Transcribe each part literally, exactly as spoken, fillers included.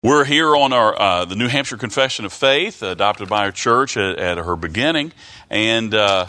We're here on our uh, the New Hampshire Confession of Faith, adopted by our church at, at her beginning. And uh,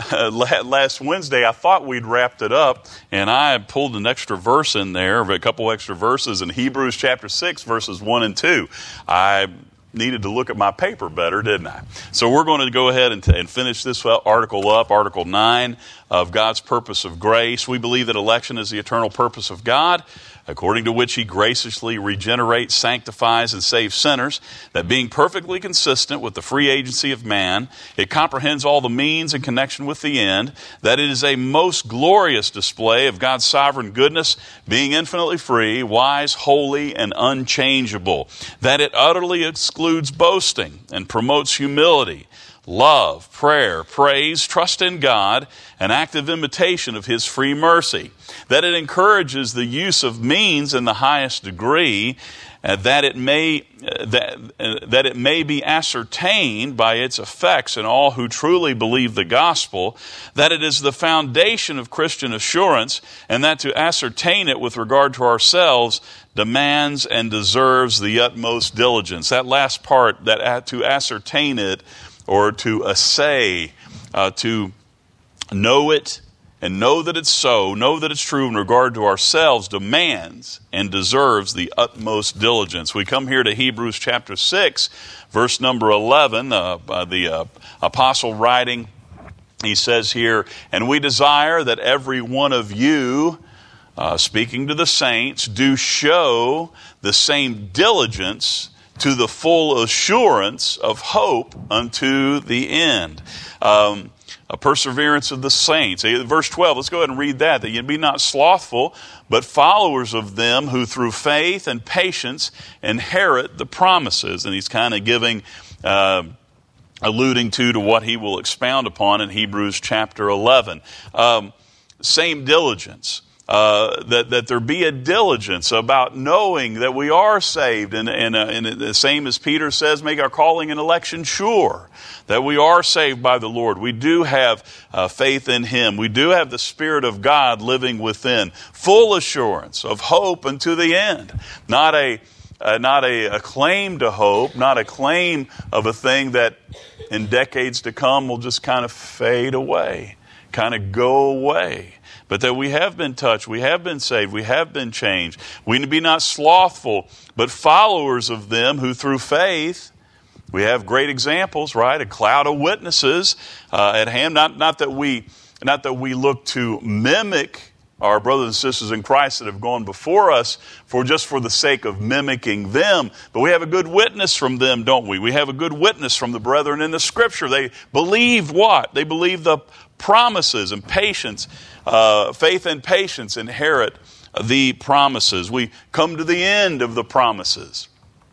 last Wednesday, I thought we'd wrapped it up, and I pulled an extra verse in there, a couple extra verses in Hebrews chapter six, verses one and two. I needed to look at my paper better, didn't I? So we're going to go ahead and, t- and finish this article up, Article nine of God's purpose of grace. We believe that election is the eternal purpose of God, according to which He graciously regenerates, sanctifies, and saves sinners, that being perfectly consistent with the free agency of man, it comprehends all the means in connection with the end, that it is a most glorious display of God's sovereign goodness, being infinitely free, wise, holy, and unchangeable, that it utterly excludes boasting and promotes humility, love, prayer, praise, trust in God, an active imitation of His free mercy, that it encourages the use of means in the highest degree, uh, that it may uh, that uh, that it may be ascertained by its effects in all who truly believe the gospel, that it is the foundation of Christian assurance, and that to ascertain it with regard to ourselves demands and deserves the utmost diligence. That last part, that uh, to ascertain it, or to assay, uh, to know it and know that it's so, know that it's true in regard to ourselves, demands and deserves the utmost diligence. We come here to Hebrews chapter six, verse number eleven, uh, uh, the uh, apostle writing, he says here, "And we desire that every one of you, uh, speaking to the saints, do show the same diligence to the full assurance of hope unto the end." Um, a perseverance of the saints. Verse twelve, let's go ahead and read that. That ye be not slothful, but followers of them who through faith and patience inherit the promises. And he's kind of giving, uh, alluding to, to what he will expound upon in Hebrews chapter eleven. Um, same diligence. Uh, that, that there be a diligence about knowing that we are saved. And, and, uh, and the same as Peter says, make our calling and election sure. That we are saved by the Lord. We do have uh, faith in Him. We do have the Spirit of God living within. Full assurance of hope unto the end. Not a, uh, not a, a claim to hope, not a claim of a thing that in decades to come will just kind of fade away, kind of go away. But that we have been touched, we have been saved, we have been changed. We be not slothful, but followers of them who through faith, we have great examples, right? A cloud of witnesses uh, at hand. Not, not that we, not that we look to mimic our brothers and sisters in Christ that have gone before us for just for the sake of mimicking them, but we have a good witness from them, don't we? We have a good witness from the brethren in the Scripture. They believed what? They believed the promises and patience, uh, faith and patience inherit the promises. We come to the end of the promises.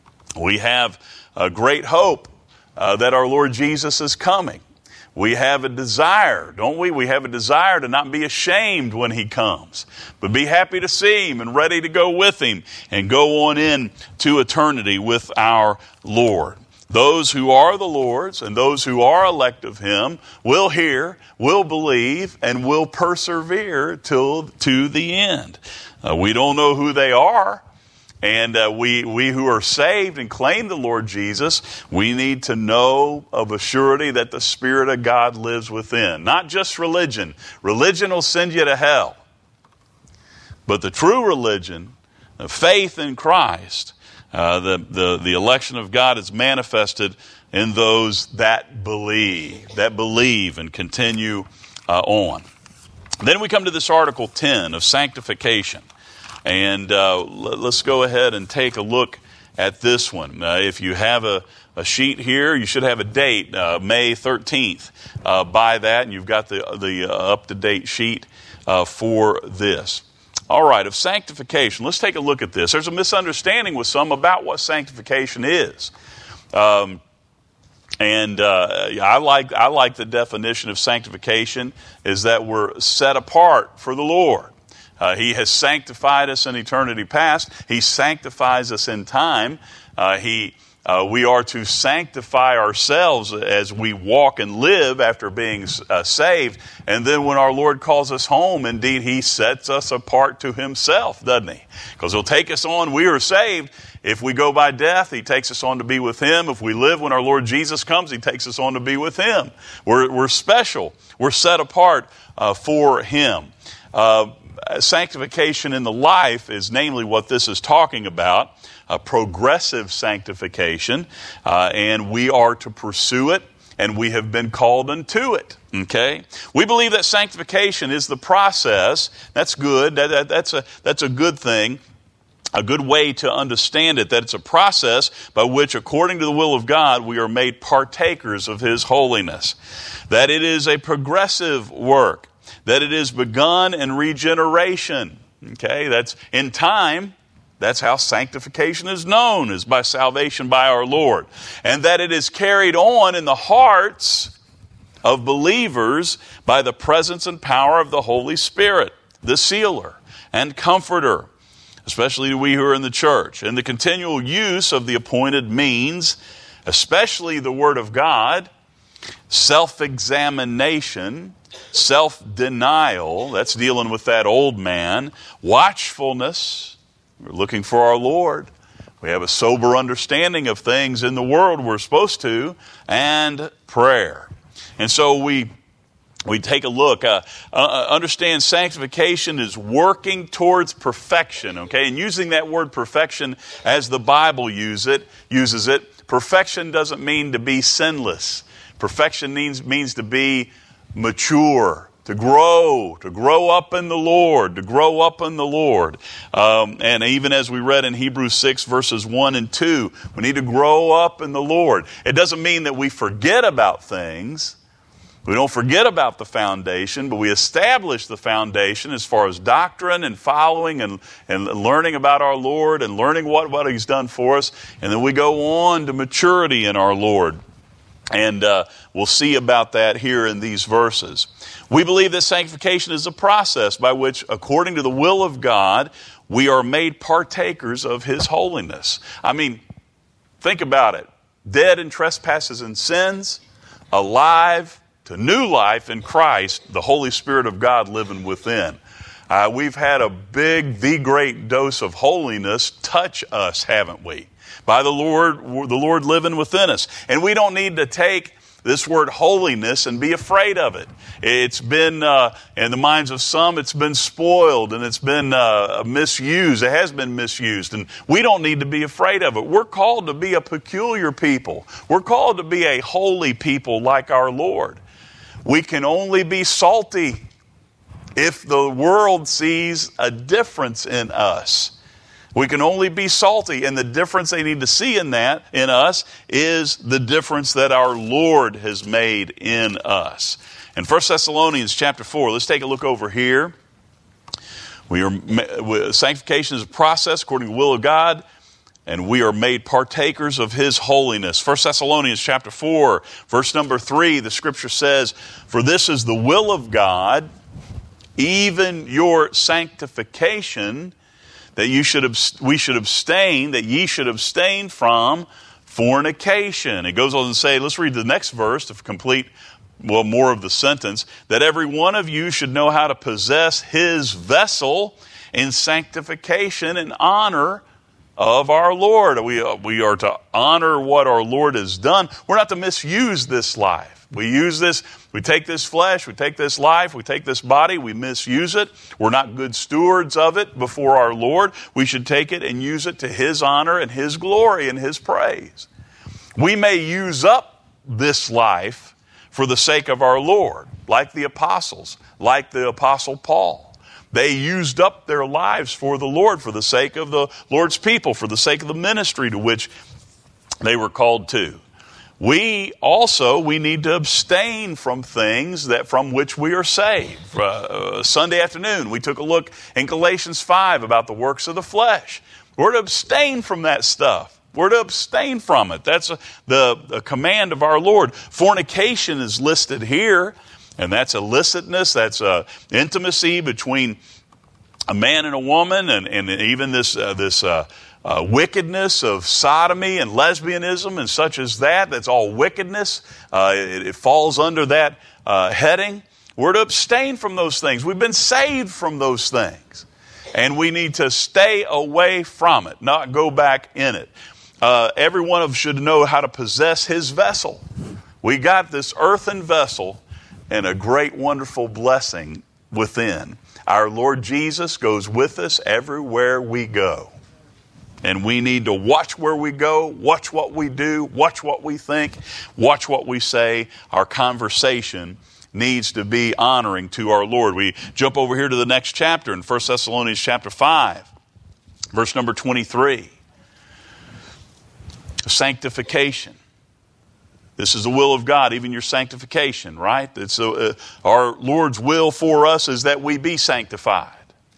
We have a great hope uh, that our Lord Jesus is coming. We have a desire, don't we? We have a desire to not be ashamed when He comes, but be happy to see Him and ready to go with Him and go on in to eternity with our Lord. Those who are the Lord's and those who are elect of Him will hear, will believe, and will persevere till to the end. Uh, we don't know who they are. And uh, we we who are saved and claim the Lord Jesus, we need to know of a surety that the Spirit of God lives within. Not just religion. Religion will send you to hell. But the true religion, the faith in Christ, uh, the, the, the election of God is manifested in those that believe, that believe and continue uh, on. Then we come to this Article ten of sanctification. And uh, let's go ahead and take a look at this one. Uh, if you have a, a sheet here, you should have a date, uh, May thirteenth. Uh, by that, and you've got the, the uh, up-to-date sheet uh, for this. All right, of sanctification, let's take a look at this. There's a misunderstanding with some about what sanctification is. Um, and uh, I like I like the definition of sanctification is that we're set apart for the Lord. Uh, he has sanctified us in eternity past. He sanctifies us in time. Uh, he, uh, we are to sanctify ourselves as we walk and live after being uh, saved. And then when our Lord calls us home, indeed, He sets us apart to Himself, doesn't He? Because He'll take us on. We are saved. If we go by death, He takes us on to be with Him. If we live when our Lord Jesus comes, He takes us on to be with Him. We're, we're special. We're set apart uh, for Him. Uh, sanctification in the life is namely what this is talking about, a progressive sanctification, uh, and we are to pursue it, and we have been called unto it. Okay? We believe that sanctification is the process. That's good. That, that, that's a, that's a good thing. A good way to understand it, that it's a process by which, according to the will of God, we are made partakers of His holiness. That it is a progressive work. That it is begun in regeneration. Okay, that's in time. That's how sanctification is known, is by salvation by our Lord. And that it is carried on in the hearts of believers by the presence and power of the Holy Spirit, the sealer and comforter, especially we who are in the church, and the continual use of the appointed means, especially the Word of God, self-examination, self-denial, that's dealing with that old man, watchfulness, we're looking for our Lord, we have a sober understanding of things in the world we're supposed to, and prayer. And so we we take a look, uh, uh, understand sanctification is working towards perfection, okay? And using that word perfection as the Bible use it, uses it, perfection doesn't mean to be sinless. Perfection means, means to be mature, to grow, to grow up in the Lord, to grow up in the Lord. Um, and even as we read in Hebrews six, verses one and two, we need to grow up in the Lord. It doesn't mean that we forget about things. We don't forget about the foundation, but we establish the foundation as far as doctrine and following and, and learning about our Lord and learning what, what He's done for us. And then we go on to maturity in our Lord. And uh, we'll see about that here in these verses. We believe that sanctification is a process by which, according to the will of God, we are made partakers of His holiness. I mean, think about it. Dead in trespasses and sins, alive to new life in Christ, the Holy Spirit of God living within. Uh, we've had a big, the great dose of holiness touch us, haven't we? By the Lord, the Lord living within us. And we don't need to take this word holiness and be afraid of it. It's been, uh, in the minds of some, it's been spoiled and it's been uh, misused. It has been misused. And we don't need to be afraid of it. We're called to be a peculiar people. We're called to be a holy people like our Lord. We can only be salty if the world sees a difference in us. We can only be salty, and the difference they need to see in that, in us, is the difference that our Lord has made in us. In First Thessalonians chapter four, let's take a look over here. We are sanctification is a process according to the will of God, and we are made partakers of His holiness. First Thessalonians chapter four, verse number three, the Scripture says, "For this is the will of God, even your sanctification, that you should abst- we should abstain, that ye should abstain from fornication." It goes on to say, let's read the next verse to complete, well, more of the sentence, "that every one of you should know how to possess his vessel in sanctification and honor of our Lord." We, uh, we are to honor what our Lord has done. We're not to misuse this life. We use this, we take this flesh, we take this life, we take this body, we misuse it. We're not good stewards of it before our Lord. We should take it and use it to His honor and His glory and His praise. We may use up this life for the sake of our Lord, like the apostles, like the Apostle Paul. They used up their lives for the Lord, for the sake of the Lord's people, for the sake of the ministry to which they were called to. We also, we need to abstain from things that from which we are saved. Uh, Sunday afternoon, we took a look in Galatians five about the works of the flesh. We're to abstain from that stuff. We're to abstain from it. That's a, the, the command of our Lord. Fornication is listed here, and that's illicitness. That's uh, intimacy between a man and a woman, and, and even this uh, this uh, uh, wickedness of sodomy and lesbianism and such as that. That's all wickedness. Uh, it, it falls under that uh, heading. We're to abstain from those things. We've been saved from those things. And we need to stay away from it, not go back in it. Uh, every one of us should know how to possess his vessel. We got this earthen vessel and a great, wonderful blessing within. Our Lord Jesus goes with us everywhere we go. And we need to watch where we go, watch what we do, watch what we think, watch what we say. Our conversation needs to be honoring to our Lord. We jump over here to the next chapter in First Thessalonians chapter five, verse number twenty-three. Sanctification. This is the will of God, even your sanctification, right? It's a, uh, our Lord's will for us is that we be sanctified.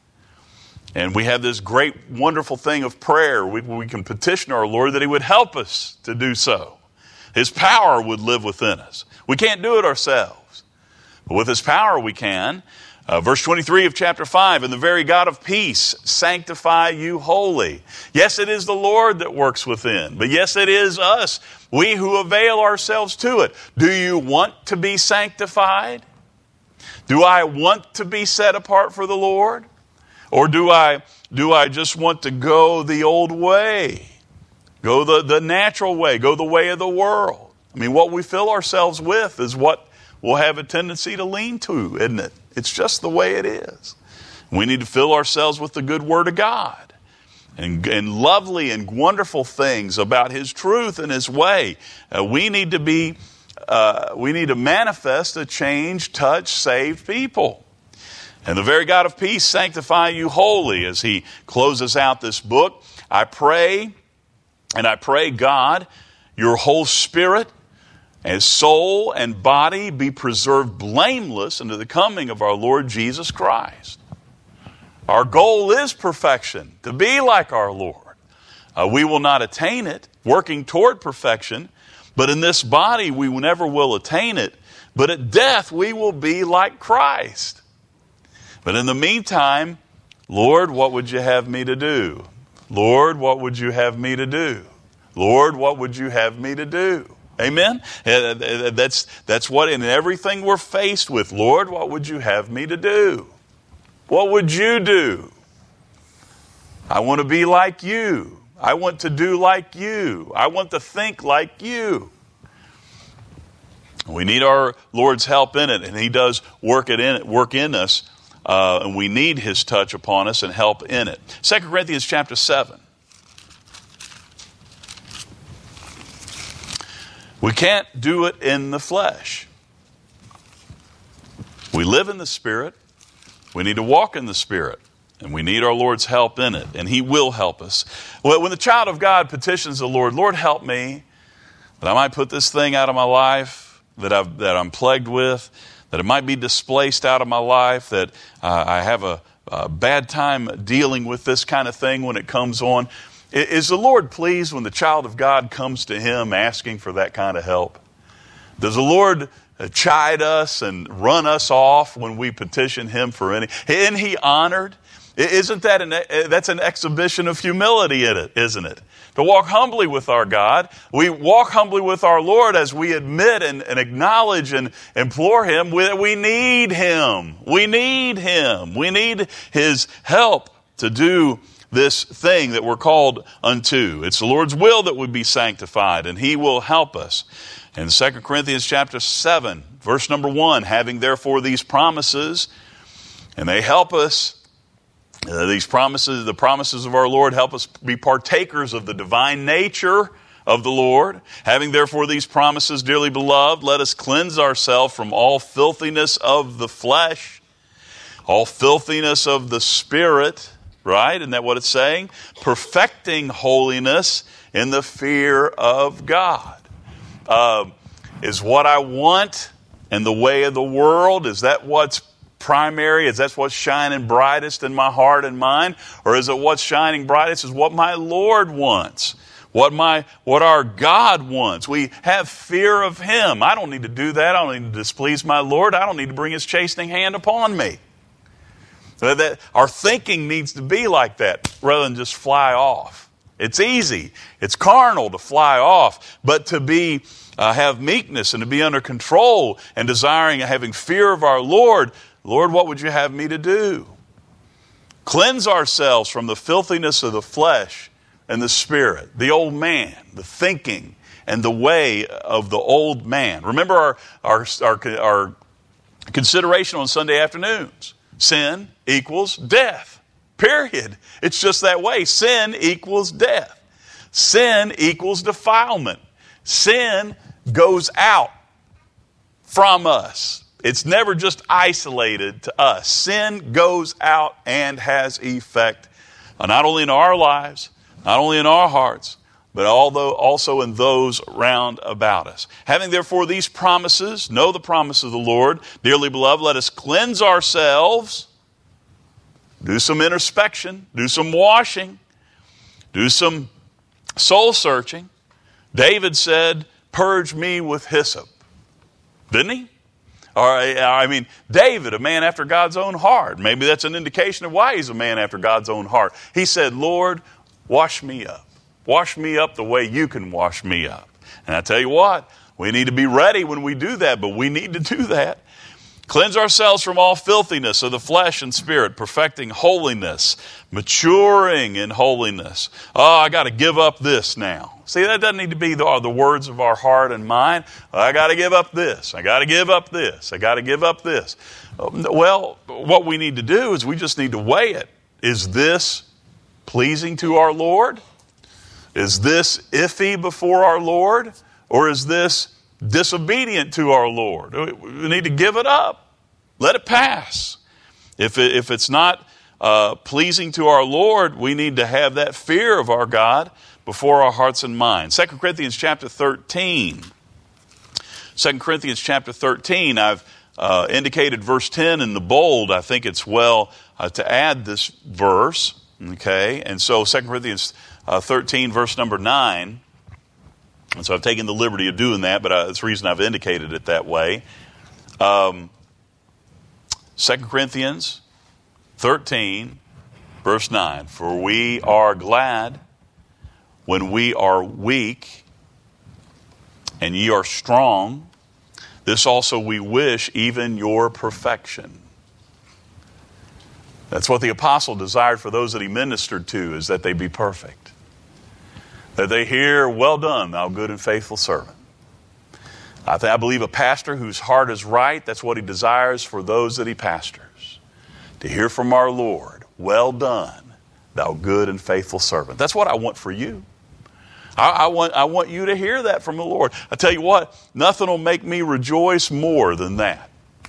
And we have this great, wonderful thing of prayer. We, we can petition our Lord that he would help us to do so. His power would live within us. We can't do it ourselves. But with his power we can. Uh, verse twenty-three of chapter five, and the very God of peace sanctify you wholly. Yes, it is the Lord that works within, but yes, it is us, we who avail ourselves to it. Do you want to be sanctified? Do I want to be set apart for the Lord? Or do I, do I just want to go the old way? Go the, the natural way, go the way of the world. I mean, what we fill ourselves with is what we'll have a tendency to lean to, isn't it? It's just the way it is. We need to fill ourselves with the good Word of God and, and lovely and wonderful things about his truth and his way. Uh, we need to be, uh, we need to manifest a changed, touched, saved people. And the very God of peace sanctify you wholly. As he closes out this book, I pray, and I pray, God, your whole spirit and soul and body be preserved blameless unto the coming of our Lord Jesus Christ. Our goal is perfection, to be like our Lord. Uh, we will not attain it, working toward perfection, but in this body we never will attain it. But at death we will be like Christ. But in the meantime, Lord, what would you have me to do? Lord, what would you have me to do? Lord, what would you have me to do? Amen? That's, that's what in everything we're faced with. Lord, what would you have me to do? What would you do? I want to be like you. I want to do like you. I want to think like you. We need our Lord's help in it, and he does work it in it, work in us, uh, and we need his touch upon us and help in it. Second Corinthians chapter seven. We can't do it in the flesh. We live in the Spirit. We need to walk in the Spirit. And we need our Lord's help in it. And he will help us. When the child of God petitions the Lord, Lord, help me, that I might put this thing out of my life that, I've, that I'm plagued with, that it might be displaced out of my life, that uh, I have a, a bad time dealing with this kind of thing when it comes on. Is the Lord pleased when the child of God comes to him asking for that kind of help? Does the Lord chide us and run us off when we petition him for any? Isn't he honored? Isn't that an, that's an exhibition of humility in it, isn't it? To walk humbly with our God. We walk humbly with our Lord as we admit and, and acknowledge and implore him. We, we need him. We need him. We need his help to do this thing that we're called unto. It's the Lord's will that we be sanctified, and he will help us. In Second Corinthians chapter seven, verse number one, having therefore these promises, and they help us, uh, these promises, the promises of our Lord help us be partakers of the divine nature of the Lord. Having therefore these promises, dearly beloved, let us cleanse ourselves from all filthiness of the flesh, all filthiness of the spirit. Right? Isn't that what it's saying? Perfecting holiness in the fear of God. Uh, is what I want and the way of the world, is that what's primary? Is that what's shining brightest in my heart and mind? Or is it what's shining brightest is what my Lord wants? What my what our God wants? We have fear of him. I don't need to do that. I don't need to displease my Lord. I don't need to bring his chastening hand upon me. That our thinking needs to be like that rather than just fly off. It's easy. It's carnal to fly off, but to be uh, have meekness and to be under control and desiring and having fear of our Lord. Lord, what would you have me to do? Cleanse ourselves from the filthiness of the flesh and the spirit, the old man, the thinking, and the way of the old man. Remember our our our, our consideration on Sunday afternoons. Sin equals death. Period. It's just that way. Sin equals death. Sin equals defilement. Sin goes out from us. It's never just isolated to us. Sin goes out and has effect not only in our lives, not only in our hearts, but although also in those round about us. Having therefore these promises, know the promise of the Lord. Dearly beloved, let us cleanse ourselves. Do some introspection. Do some washing. Do some soul searching. David said, purge me with hyssop. Didn't he? Or, I mean, David, a man after God's own heart. Maybe that's an indication of why he's a man after God's own heart. He said, Lord, wash me up. Wash me up the way you can wash me up. And I tell you what, we need to be ready when we do that, but we need to do that. Cleanse ourselves from all filthiness of the flesh and spirit, perfecting holiness, maturing in holiness. Oh, I got to give up this now. See, that doesn't need to be the, the words of our heart and mind. I got to give up this. I got to give up this. I got to give up this. Well, what we need to do is we just need to weigh it. Is this pleasing to our Lord? Is this iffy before our Lord? Or is this disobedient to our Lord? We need to give it up. Let it pass. If, it, if it's not uh, pleasing to our Lord, we need to have that fear of our God before our hearts and minds. Second Corinthians chapter thirteen. Second Corinthians chapter thirteen, I've uh, indicated verse ten in the bold. I think it's well uh, to add this verse. Okay, and so Second Corinthians uh, thirteen, verse number nine. And so I've taken the liberty of doing that, but uh, that's the reason I've indicated it that way. Um, Second Corinthians thirteen, verse nine. For we are glad when we are weak, and ye are strong. This also we wish, even your perfection. That's what the apostle desired for those that he ministered to, is that they be perfect. That they hear, well done, thou good and faithful servant. I, th- I believe a pastor whose heart is right, that's what he desires for those that he pastors. To hear from our Lord, well done, thou good and faithful servant. That's what I want for you. I, I want I want you to hear that from the Lord. I tell you what, nothing will make me rejoice more than that.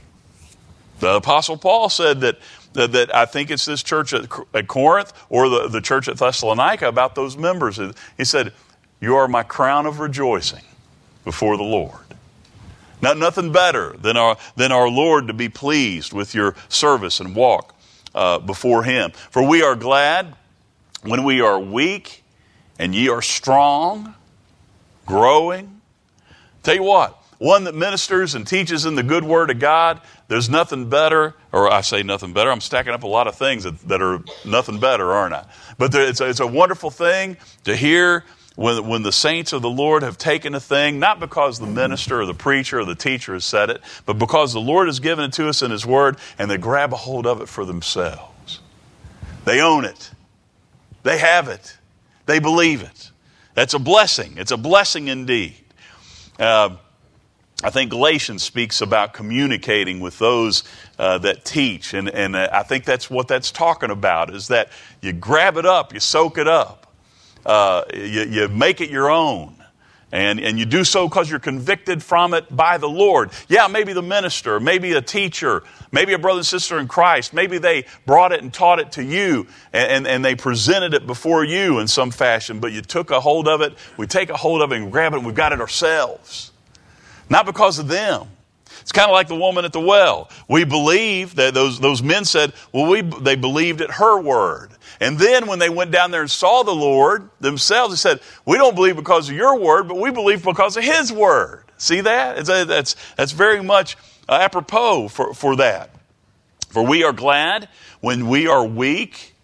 The Apostle Paul said that That, that I think it's this church at, at Corinth or the, the church at Thessalonica about those members. He said, you are my crown of rejoicing before the Lord. Not nothing better than our, than our Lord to be pleased with your service and walk uh, before Him. For we are glad when we are weak and ye are strong, growing. Tell you what, one that ministers and teaches in the good word of God, there's nothing better, or I say nothing better, I'm stacking up a lot of things that, that are nothing better, aren't I? But there, it's, a, it's a wonderful thing to hear when, when the saints of the Lord have taken a thing, not because the minister or the preacher or the teacher has said it, but because the Lord has given it to us in His Word, and they grab a hold of it for themselves. They own it. They have it. They believe it. That's a blessing. It's a blessing indeed. Uh, I think Galatians speaks about communicating with those uh, that teach, and, and uh, I think that's what that's talking about, is that you grab it up, you soak it up, uh, you, you make it your own, and, and you do so because you're convicted from it by the Lord. Yeah, maybe the minister, maybe a teacher, maybe a brother and sister in Christ, maybe they brought it and taught it to you, and, and, and they presented it before you in some fashion, but you took a hold of it, we take a hold of it and grab it, and we've got it ourselves. Not because of them. It's kind of like the woman at the well. We believe that those, those men said, well, we they believed at her word. And then when they went down there and saw the Lord themselves, they said, we don't believe because of your word, but we believe because of His word. See that? It's a, that's, that's very much apropos for, for that. For we are glad when we are weak,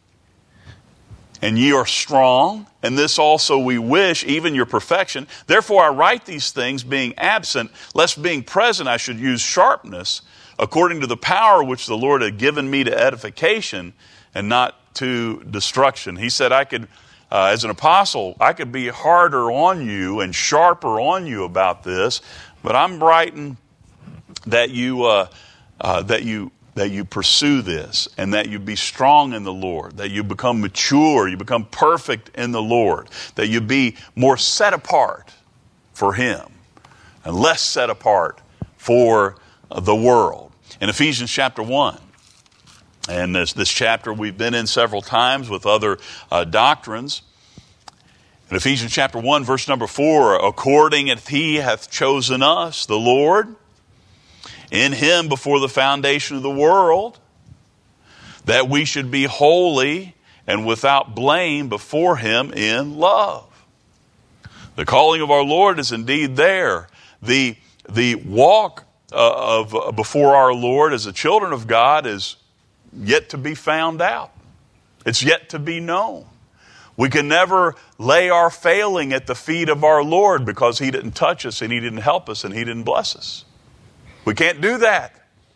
and ye are strong, and this also we wish, even your perfection. Therefore I write these things, being absent, lest being present I should use sharpness, according to the power which the Lord had given me to edification, and not to destruction. He said I could, uh, as an apostle, I could be harder on you and sharper on you about this, but I'm writing that you, uh, uh, that you, that you pursue this, and that you be strong in the Lord, that you become mature, you become perfect in the Lord, that you be more set apart for Him and less set apart for the world. In Ephesians chapter one, and this, this chapter we've been in several times with other uh, doctrines. In Ephesians chapter one, verse number four, according as He hath chosen us, the Lord, in Him before the foundation of the world, that we should be holy and without blame before Him in love. The calling of our Lord is indeed there. The, the walk uh, of uh, before our Lord as the children of God is yet to be found out. It's yet to be known. We can never lay our failing at the feet of our Lord because He didn't touch us and He didn't help us and He didn't bless us. We can't do that.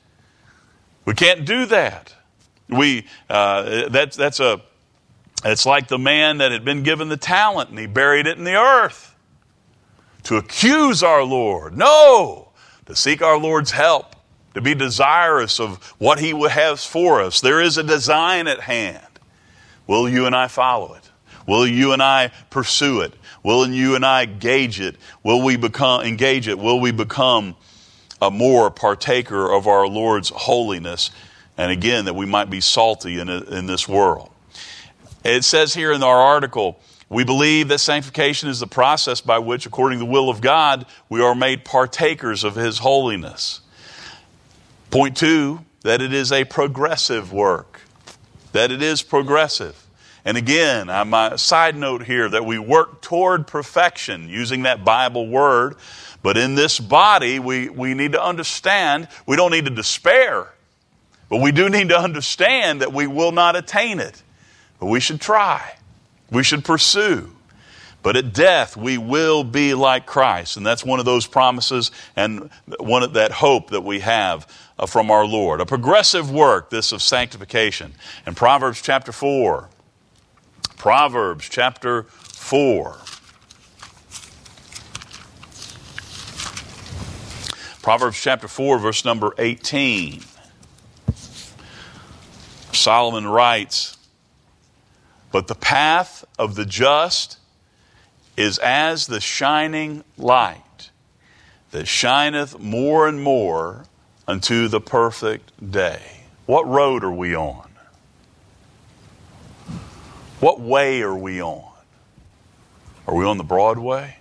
We can't do that. We uh, that's that's a it's like the man that had been given the talent and he buried it in the earth to accuse our Lord. No, to seek our Lord's help, to be desirous of what He has for us. There is a design at hand. Will you and I follow it? Will you and I pursue it? Will you and I gauge it? Will we become engage it? Will we become a more partaker of our Lord's holiness, and again, that we might be salty in, in this world. It says here in our article, we believe that sanctification is the process by which, according to the will of God, we are made partakers of His holiness. Point two, that it is a progressive work. That it is progressive. And again, my side note here, that we work toward perfection, using that Bible word. But in this body, we, we need to understand, we don't need to despair, but we do need to understand that we will not attain it. But we should try. We should pursue. But at death, we will be like Christ. And that's one of those promises and one of that hope that we have uh, from our Lord. A progressive work, this of sanctification. In Proverbs chapter four, Proverbs chapter four. Proverbs chapter four, verse number eighteen. Solomon writes, but the path of the just is as the shining light that shineth more and more unto the perfect day. What road are we on? What way are we on? Are we on the broad way?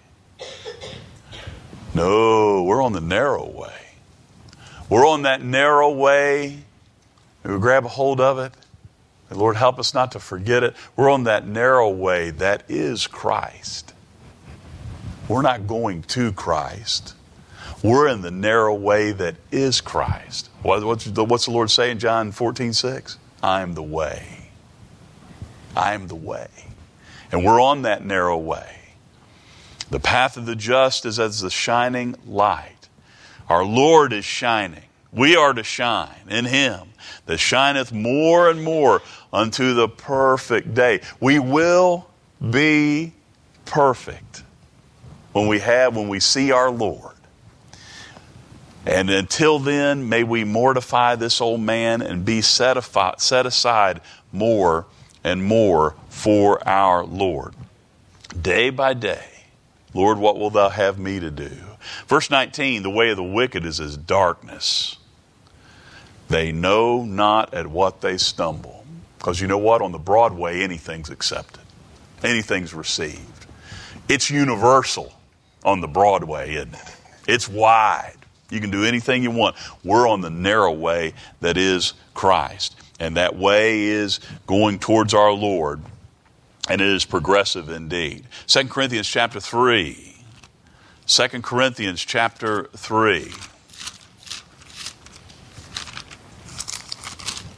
No, we're on the narrow way. We're on that narrow way. We grab a hold of it. And Lord, help us not to forget it. We're on that narrow way that is Christ. We're not going to Christ. We're in the narrow way that is Christ. What's the, what's the Lord say in John fourteen six? I am the way. I am the way. And we're on that narrow way. The path of the just is as the shining light. Our Lord is shining. We are to shine in Him that shineth more and more unto the perfect day. We will be perfect when we have, when we see our Lord. And until then, may we mortify this old man and be set, afi- set aside more and more for our Lord. Day by day, Lord, what wilt thou have me to do? Verse nineteen, the way of the wicked is as darkness. They know not at what they stumble. Because you know what? On the broad way, anything's accepted. Anything's received. It's universal on the broad way, isn't it? It's wide. You can do anything you want. We're on the narrow way that is Christ. And that way is going towards our Lord. And it is progressive indeed. Second Corinthians chapter three. Second Corinthians chapter three.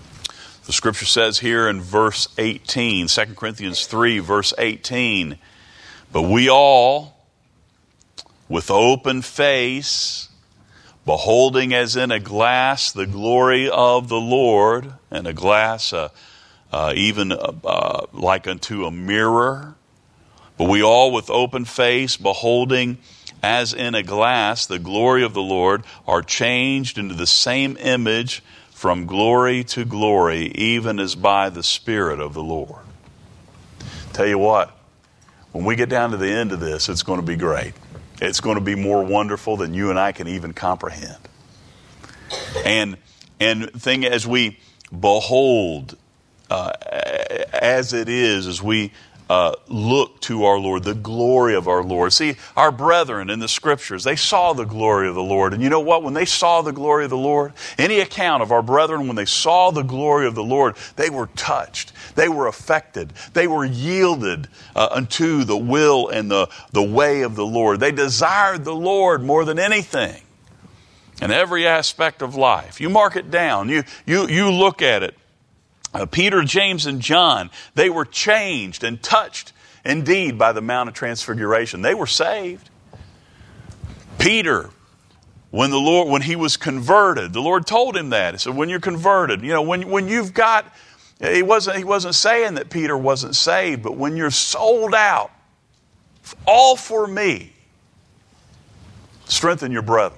Scripture says here in verse eighteen, Second Corinthians three, verse eighteen, but we all, with open face, beholding as in a glass the glory of the Lord, and a glass uh, uh, even uh, like unto a mirror, but we all with open face, beholding as in a glass the glory of the Lord, are changed into the same image from glory to glory, even as by the Spirit of the Lord. Tell you what, when we get down to the end of this, it's going to be great. It's going to be more wonderful than you and I can even comprehend. And and thing as we behold, uh, as it is, as we Uh, look to our Lord, the glory of our Lord. See, our brethren in the Scriptures, they saw the glory of the Lord. And you know what? When they saw the glory of the Lord, any account of our brethren, when they saw the glory of the Lord, they were touched. They were affected. They were yielded uh, unto the will and the, the way of the Lord. They desired the Lord more than anything in every aspect of life. You mark it down. You, you, you look at it. Uh, Peter, James, and John, they were changed and touched indeed by the Mount of Transfiguration. They were saved. Peter, when the Lord, when he was converted, the Lord told him that. He said, when you're converted, you know, when, when you've got, he wasn't, he wasn't saying that Peter wasn't saved, but when you're sold out, all for me, strengthen your brethren.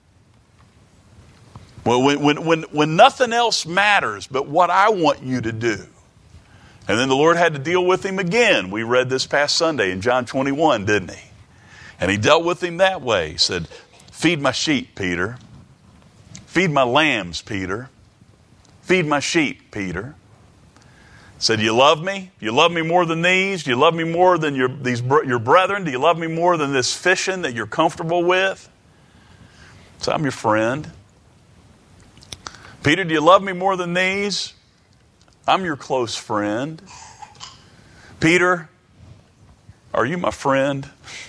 Well, when, when, when, when nothing else matters but what I want you to do. And then the Lord had to deal with him again. We read this past Sunday in John twenty-one, didn't he? And he dealt with him that way. He said, feed my sheep, Peter. Feed my lambs, Peter. Feed my sheep, Peter. He said, do you love me? Do you love me more than these? Do you love me more than your, these, your brethren? Do you love me more than this fishing that you're comfortable with? So I'm your friend. Peter, do you love me more than these? I'm your close friend. Peter, are you my friend?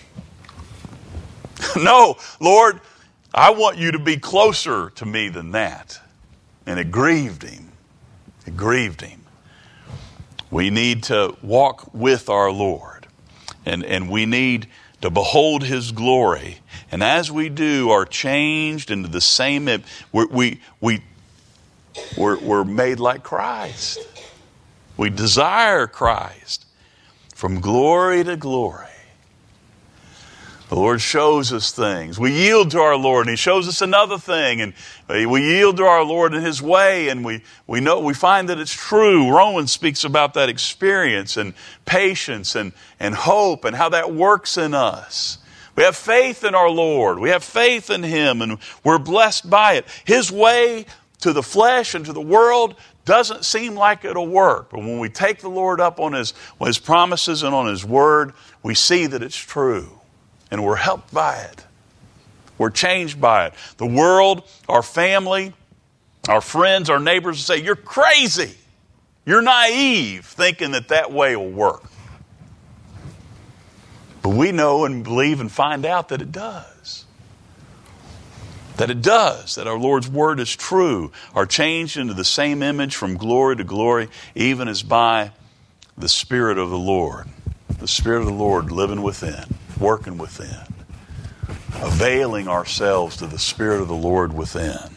No, Lord, I want you to be closer to me than that. And it grieved him. It grieved him. We need to walk with our Lord. And, and we need to behold His glory. And as we do, are changed into the same, we, we, we We're, we're made like Christ. We desire Christ from glory to glory. The Lord shows us things. We yield to our Lord, and He shows us another thing, and we yield to our Lord in His way, and we, we know we find that it's true. Romans speaks about that experience and patience and, and hope and how that works in us. We have faith in our Lord. We have faith in Him, and we're blessed by it. His way to the flesh and to the world doesn't seem like it'll work. But when we take the Lord up on His, on His promises and on His word, we see that it's true. And we're helped by it. We're changed by it. The world, our family, our friends, our neighbors say, you're crazy. You're naive thinking that that way will work. But we know and believe and find out that it does. That it does, that our Lord's word is true, are changed into the same image from glory to glory, even as by the Spirit of the Lord. The Spirit of the Lord living within, working within, availing ourselves to the Spirit of the Lord within.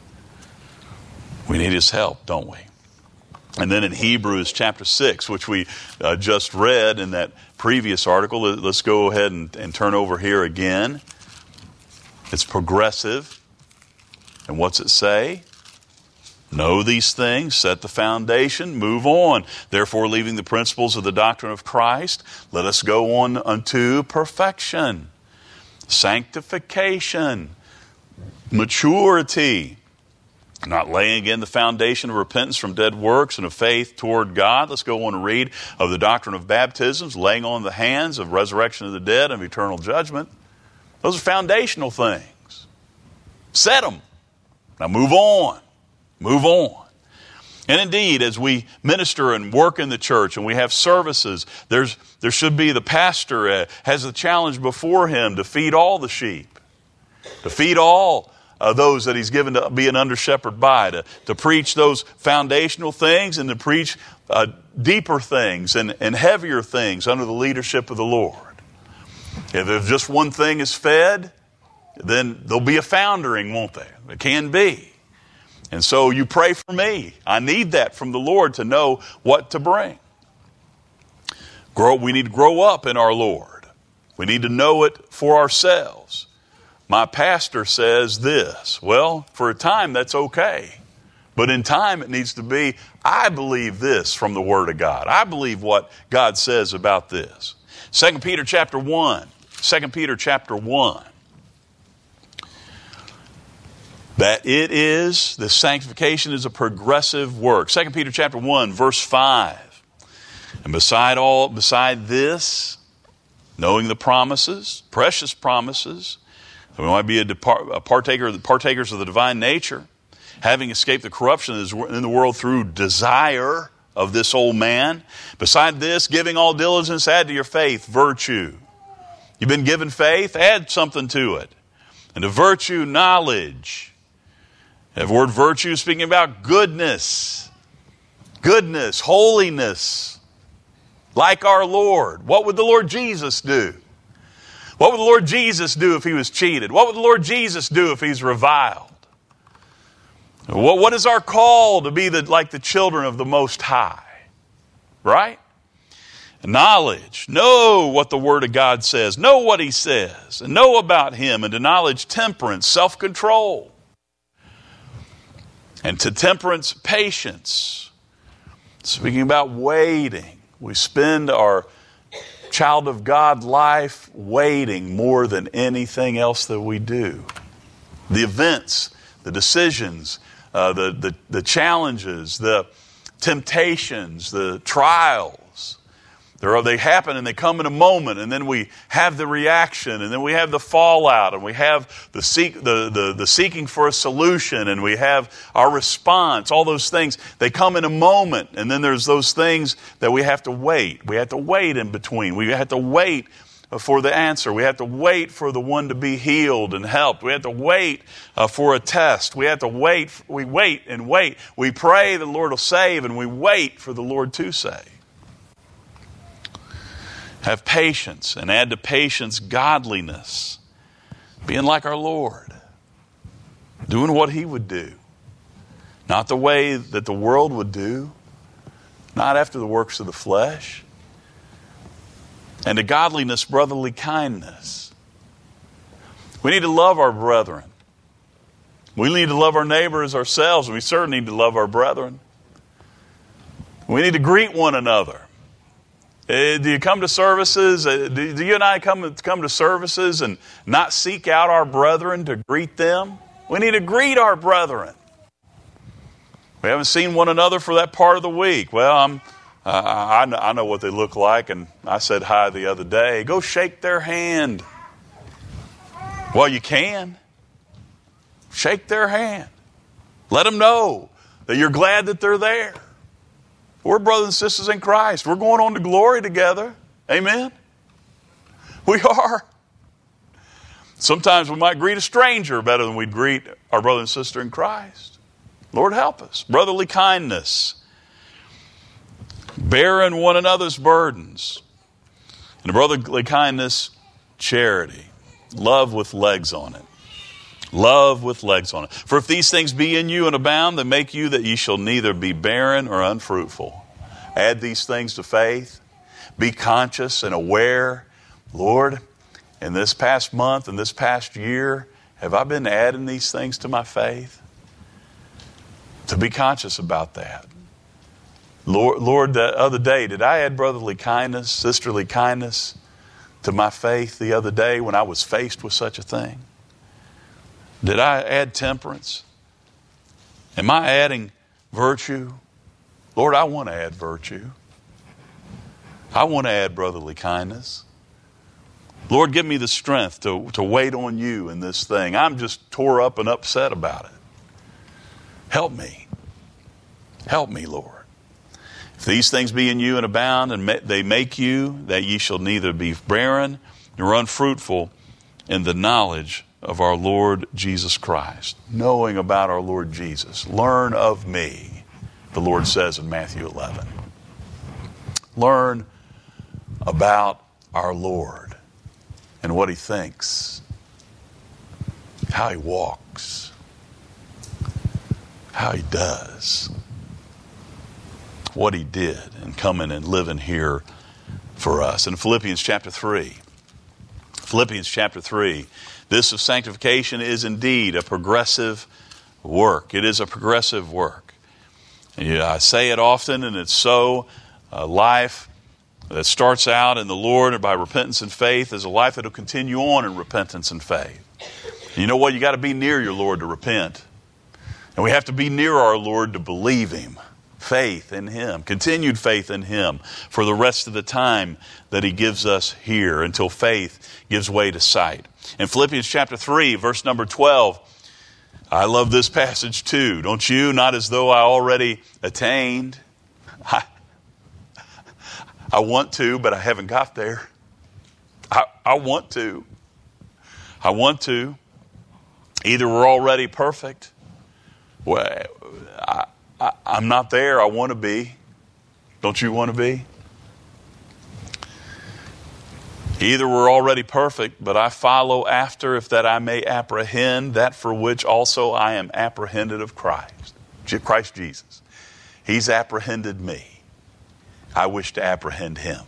We need His help, don't we? And then in Hebrews chapter six, which we uh, just read in that previous article, let's go ahead and, and turn over here again. It's progressive. And what's it say? Know these things, set the foundation, move on. Therefore, leaving the principles of the doctrine of Christ, let us go on unto perfection, sanctification, maturity, not laying again the foundation of repentance from dead works and of faith toward God. Let's go on and read of the doctrine of baptisms, laying on the hands of resurrection of the dead and of eternal judgment. Those are foundational things. Set them. Now move on. Move on. And indeed, as we minister and work in the church and we have services, there's there should be the pastor uh, has the challenge before him to feed all the sheep, to feed all uh, those that he's given to be an under shepherd by, to, to preach those foundational things and to preach uh, deeper things and, and heavier things under the leadership of the Lord. If there's just one thing is fed, then there'll be a foundering, won't there? It can be. And so you pray for me. I need that from the Lord to know what to bring. Grow, we need to grow up in our Lord. We need to know it for ourselves. My pastor says this. Well, for a time that's okay. But in time it needs to be, I believe this from the Word of God. I believe what God says about this. Second Peter chapter one. Second Peter chapter one. That it is, the sanctification is a progressive work. Second Peter chapter one, verse five. And beside all, beside this, knowing the promises, precious promises, that we might be a, depart, a partaker, partakers of the divine nature, having escaped the corruption that is in the world through desire of this old man. Beside this, giving all diligence, add to your faith virtue. You've been given faith, add something to it. And to virtue, knowledge. The word virtue speaking about goodness. Goodness, holiness. Like our Lord. What would the Lord Jesus do? What would the Lord Jesus do if he was cheated? What would the Lord Jesus do if he's reviled? What, what is our call to be the, like the children of the Most High? Right? Knowledge. Know what the Word of God says. Know what he says. And know about him. And to knowledge, temperance, self-control. And to temperance, patience. Speaking about waiting. We spend our child of God life waiting more than anything else that we do. The events, the decisions, uh, the, the, the challenges, the temptations, the trials. There are, they happen and they come in a moment, and then we have the reaction, and then we have the fallout, and we have the, seek, the, the, the seeking for a solution, and we have our response. All those things, they come in a moment, and then there's those things that we have to wait. We have to wait in between. We have to wait for the answer. We have to wait for the one to be healed and helped. We have to wait uh, for a test. We have to wait. We wait and wait. We pray the Lord will save, and we wait for the Lord to save. Have patience, and add to patience godliness. Being like our Lord. Doing what he would do. Not the way that the world would do. Not after the works of the flesh. And to godliness, brotherly kindness. We need to love our brethren. We need to love our neighbors ourselves, and we certainly need to love our brethren. We need to greet one another. Uh, do you come to services? Uh, do, do you and I come, come to services and not seek out our brethren to greet them? We need to greet our brethren. We haven't seen one another for that part of the week. Well, I'm, uh, I, know, I know what they look like, and I said hi the other day. Go shake their hand. Well, you can. Shake their hand. Let them know that you're glad that they're there. We're brothers and sisters in Christ. We're going on to glory together. Amen? We are. Sometimes we might greet a stranger better than we'd greet our brother and sister in Christ. Lord help us. Brotherly kindness. Bearing one another's burdens. And brotherly kindness, charity. Love with legs on it. Love with legs on it. For if these things be in you and abound, then make you that ye shall neither be barren or unfruitful. Add these things to faith. Be conscious and aware. Lord, in this past month and this past year, have I been adding these things to my faith? To be conscious about that. Lord, Lord, the other day, did I add brotherly kindness, sisterly kindness to my faith the other day when I was faced with such a thing? Did I add temperance? Am I adding virtue? Lord, I want to add virtue. I want to add brotherly kindness. Lord, give me the strength to, to wait on you in this thing. I'm just tore up and upset about it. Help me. Help me, Lord. If these things be in you and abound, and they make you that ye shall neither be barren nor unfruitful in the knowledge of our Lord Jesus Christ, knowing about our Lord Jesus. Learn of me, the Lord says in Matthew eleven. Learn about our Lord and what he thinks, how he walks, how he does, what he did in coming and living here for us. In Philippians chapter three, Philippians chapter three, this of sanctification is indeed a progressive work. It is a progressive work. And, you know, I say it often, and it's so. A life that starts out in the Lord and by repentance and faith is a life that will continue on in repentance and faith. You know what? You got to be near your Lord to repent. And we have to be near our Lord to believe him. Faith in him, continued faith in him for the rest of the time that he gives us here until faith gives way to sight. In Philippians chapter three, verse number twelve, I love this passage too. Don't you? Not as though I already attained. I, I want to, but I haven't got there. I, I want to. I want to. Either we're already perfect. Well, I, I, I'm not there. I want to be. Don't you want to be? Either we're already perfect, but I follow after, if that I may apprehend that for which also I am apprehended of Christ. Christ Jesus. He's apprehended me. I wish to apprehend him.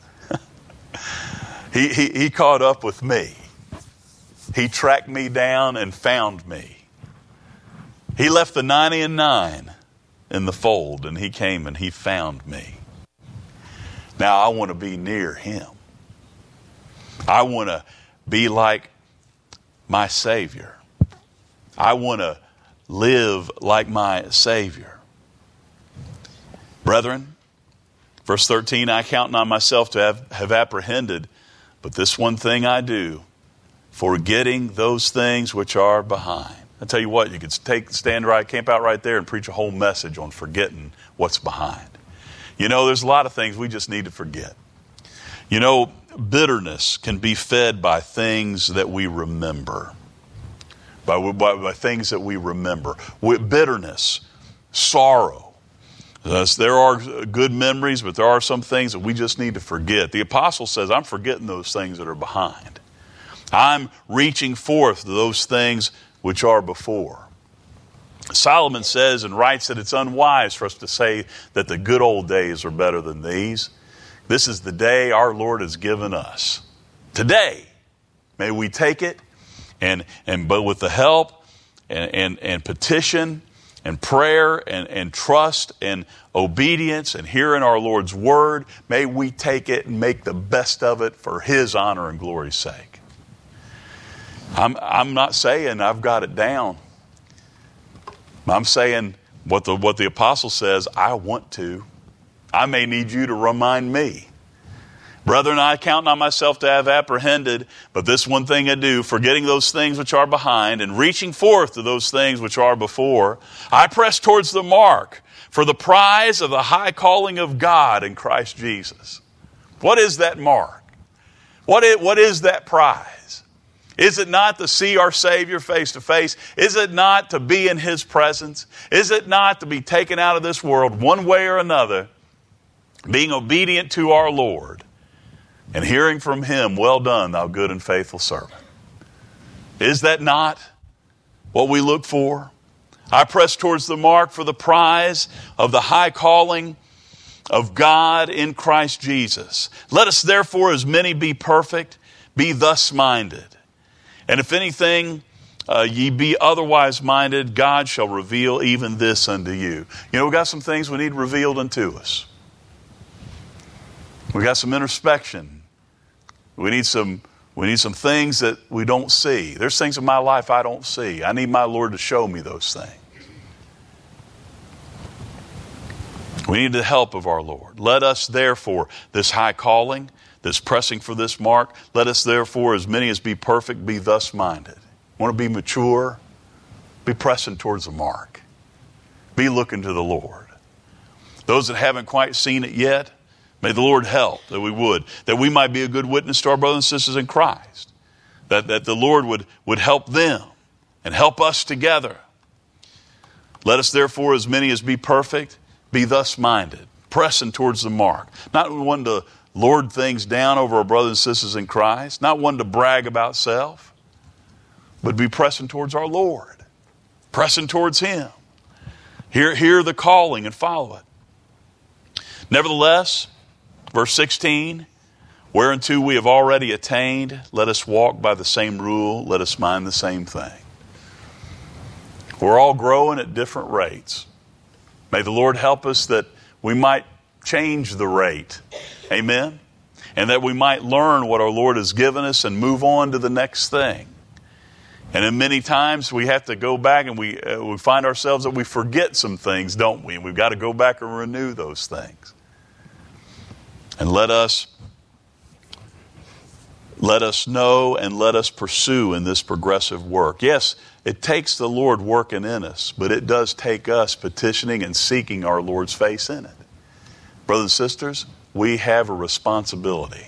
he, he, he caught up with me. He tracked me down and found me. He left the ninety and nine in the fold, and he came and he found me. Now I want to be near him. I want to be like my Savior. I want to live like my Savior. Brethren, verse thirteen, I count not myself to have, have apprehended, but this one thing I do, forgetting those things which are behind. I tell you what, you could take, stand right, camp out right there and preach a whole message on forgetting what's behind. You know, there's a lot of things we just need to forget. You know, bitterness can be fed by things that we remember. By, by, by things that we remember. With bitterness, sorrow. Thus, there are good memories, but there are some things that we just need to forget. The apostle says, I'm forgetting those things that are behind. I'm reaching forth to those things which are before. Solomon says and writes that it's unwise for us to say that the good old days are better than these. This is the day our Lord has given us. Today, may we take it and, and but with the help and, and, and petition and prayer and, and trust and obedience and hearing our Lord's word, may we take it and make the best of it for his honor and glory's sake. I'm, I'm not saying I've got it down. I'm saying what the, what the apostle says, I want to. I may need you to remind me. Brethren, I count not myself to have apprehended, but this one thing I do, forgetting those things which are behind and reaching forth to those things which are before, I press towards the mark for the prize of the high calling of God in Christ Jesus. What is that mark? What is, what is that prize? Is it not to see our Savior face to face? Is it not to be in his presence? Is it not to be taken out of this world one way or another, being obedient to our Lord and hearing from him, well done, thou good and faithful servant? Is that not what we look for? I press towards the mark for the prize of the high calling of God in Christ Jesus. Let us therefore, as many be perfect, be thus minded. And if anything uh, ye be otherwise minded, God shall reveal even this unto you. You know, we got some things we need revealed unto us. We got some introspection. We need some, we need some things that we don't see. There's things in my life I don't see. I need my Lord to show me those things. We need the help of our Lord. Let us therefore, this high calling, this pressing for this mark, let us therefore, as many as be perfect, be thus minded. Want to be mature? Be pressing towards the mark. Be looking to the Lord. Those that haven't quite seen it yet, may the Lord help that we would, that we might be a good witness to our brothers and sisters in Christ, that, that the Lord would, would help them and help us together. Let us therefore, as many as be perfect, be thus minded, pressing towards the mark. Not one to lord things down over our brothers and sisters in Christ, not one to brag about self, but be pressing towards our Lord, pressing towards Him. Hear, hear the calling and follow it. Nevertheless, verse sixteen, whereunto we have already attained, let us walk by the same rule, let us mind the same thing. We're all growing at different rates. May the Lord help us that we might change the rate. Amen? And that we might learn what our Lord has given us and move on to the next thing. And then many times we have to go back and we, uh, we find ourselves that we forget some things, don't we? And we've got to go back and renew those things. And let us Let us know and let us pursue in this progressive work. Yes, it takes the Lord working in us, but it does take us petitioning and seeking our Lord's face in it. Brothers and sisters, we have a responsibility.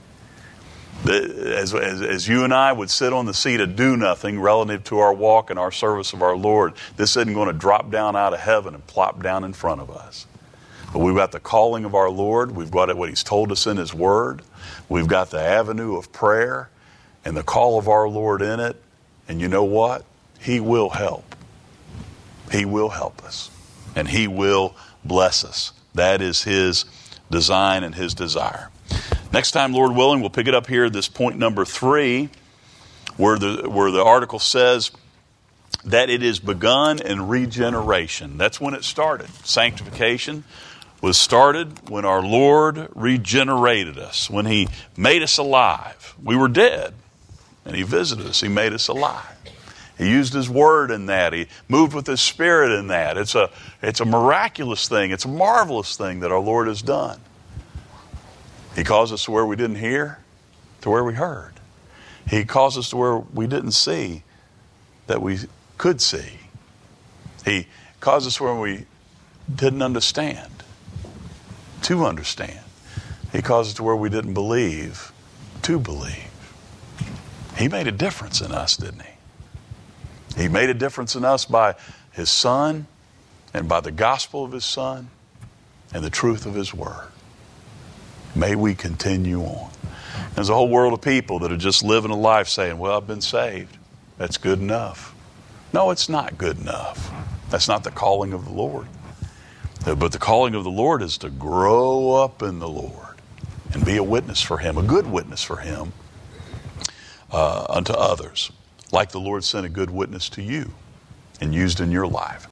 As, as, as you and I would sit on the seat of do nothing relative to our walk and our service of our Lord, this isn't going to drop down out of heaven and plop down in front of us. But we've got the calling of our Lord. We've got what He's told us in His Word. We've got the avenue of prayer and the call of our Lord in it. And you know what? He will help. He will help us. And He will bless us. That is His design and His desire. Next time, Lord willing, we'll pick it up here at this point number three, where the, where the article says that it is begun in regeneration. That's when it started. Sanctification was started when our Lord regenerated us, when He made us alive. We were dead, and He visited us. He made us alive. He used His Word in that. He moved with His Spirit in that. It's a, it's a miraculous thing. It's a marvelous thing that our Lord has done. He caused us to where we didn't hear, to where we heard. He caused us to where we didn't see, that we could see. He caused us where we didn't understand, to understand. He caused us to where we didn't believe, to believe. He made a difference in us, didn't He? He made a difference in us by His Son and by the gospel of His Son and the truth of His Word. May we continue on. There's a whole world of people that are just living a life saying, well, I've been saved. That's good enough. No, it's not good enough. That's not the calling of the Lord. But the calling of the Lord is to grow up in the Lord and be a witness for Him, a good witness for Him uh, unto others, like the Lord sent a good witness to you and used in your life.